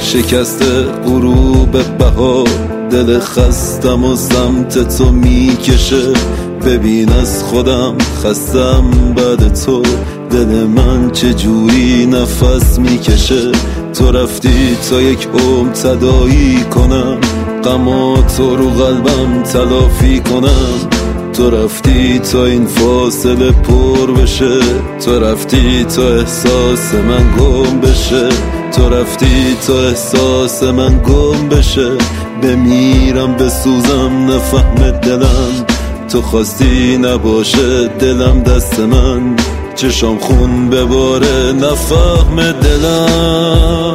شکسته غروب بهار، دل خستم و سمت تو میکشه. ببین از خودم خستم بعد تو، دل من چجوری نفس میکشه. تو رفتی تا یک عمر تداعی کنم، غماتو رو قلبم تلافی کنم. تو رفتی تا این فاصله پر بشه، تو رفتی تا احساس من گم بشه. تو رفتی تا احساس من گم بشه. بمیرم بسوزم نفهم دلم، تو خواستی نباشه دلم دست من. چشام خون بباره نفهم دلم.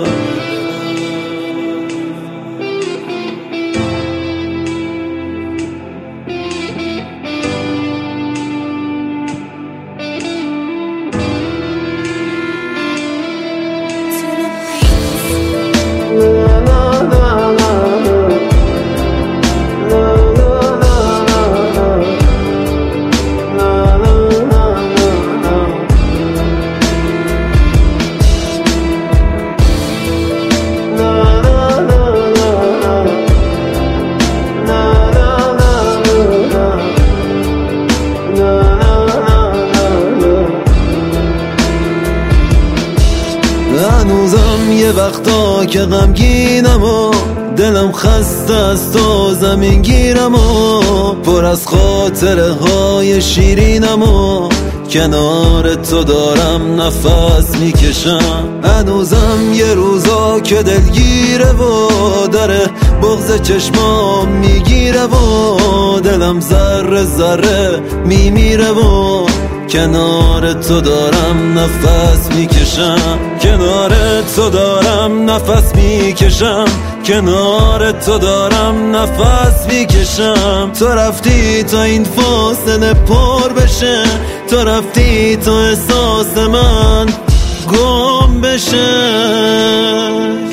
هنوزم یه وقتا که غمگینم و دلم خسته از تو زمین گیرم و پر از خاطره های شیرینم و کنار تو دارم نفس میکشم. هنوزم یه روزا که دلگیره و داره بغض چشمام میگیره و دلم ذره ذره میمیره و کنار تو دارم نفس میکشم. کنار تو دارم نفس میکشم. کنار تو دارم نفس میکشم. تو رفتی تا این فاصله پر بشه، تو رفتی تا احساس من گم بشه.